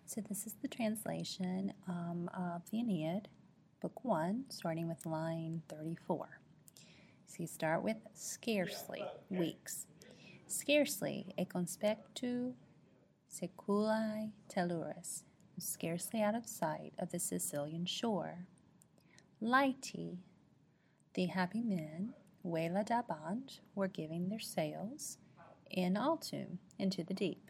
So this is the translation of the Aeneid, Book 1, starting with line 34. So you start with scarcely, weeks. Scarcely e conspectu seculi telluris, scarcely out of sight of the Sicilian shore. Laeti, the happy men, vela dabant, were giving their sails, in altum, into the deep.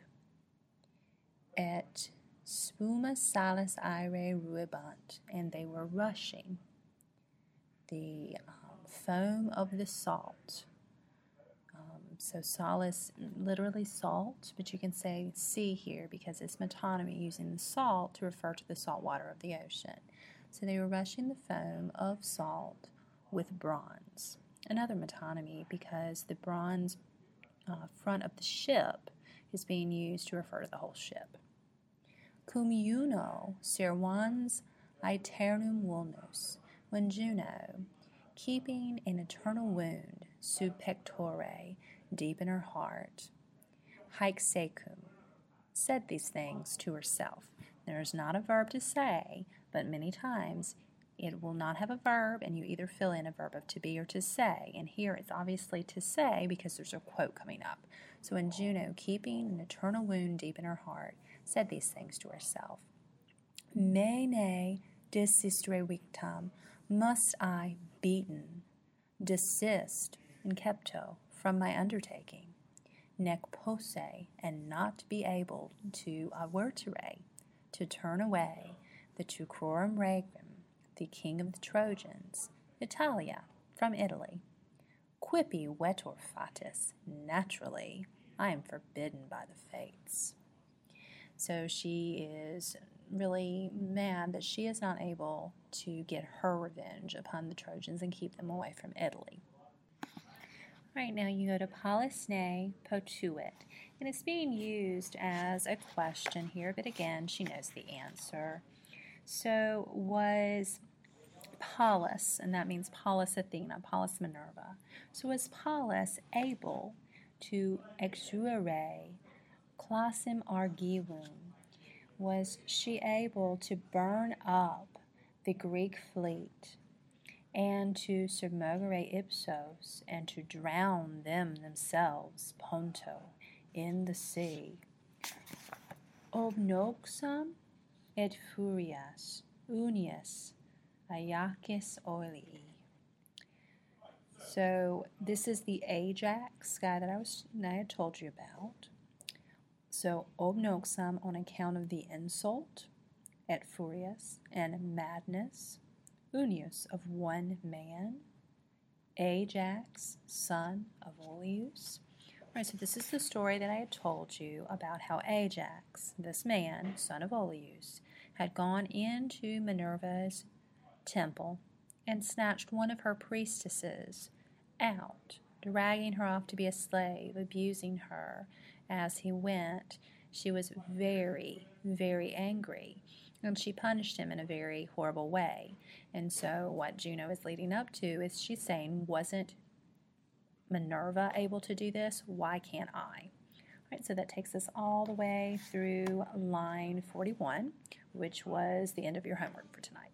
Et spuma salis aere ruebant, and they were rushing. The foam of the salt. So salis, literally salt, but you can say sea here because it's metonymy, using the salt to refer to the salt water of the ocean. So they were rushing the foam of salt with bronze. Another metonymy because the bronze front of the ship is being used to refer to the whole ship. Cum Juno servans aeternum vulnus, when Juno, keeping an eternal wound sub pectore, deep in her heart, haec secum, said these things to herself. There is not a verb to say, but many times it will not have a verb, and you either fill in a verb of to be or to say. And here it's obviously to say because there's a quote coming up. So when Juno, keeping an eternal wound deep in her heart, said these things to herself, Me desistere victam, must I, beaten, desist, incepto, from my undertaking, nec posse, and not be able to avertere, to turn away, the Teucrorum regum, the king of the Trojans, Italia, from Italy. Quipi vetor fatis, naturally, I am forbidden by the fates. So she is really mad that she is not able to get her revenge upon the Trojans and keep them away from Italy. All right, now you go to Polysne potuit, and it's being used as a question here, but again, she knows the answer. So was Pallas, and that means Pallas Athena, Pallas Minerva. So was Pallas able to exuere classem argivum? Was she able to burn up the Greek fleet and to submergere ipsos and to drown them themselves, ponto, in the sea? Obnoxam et furias unias Ajax olii. So this is the Ajax guy that I had told you about. So obnoxam, on account of the insult, et furias, and madness, unius, of one man, Ajax, son of Oileus. All right, so this is the story that I had told you about how Ajax, this man, son of Oileus, had gone into Minerva's temple and snatched one of her priestesses out, dragging her off to be a slave, abusing her as he went. She was very, very angry, and she punished him in a very horrible way. And so what Juno is leading up to is she's saying, wasn't Minerva able to do this? Why can't I? All right, so that takes us all the way through line 41, which was the end of your homework for tonight.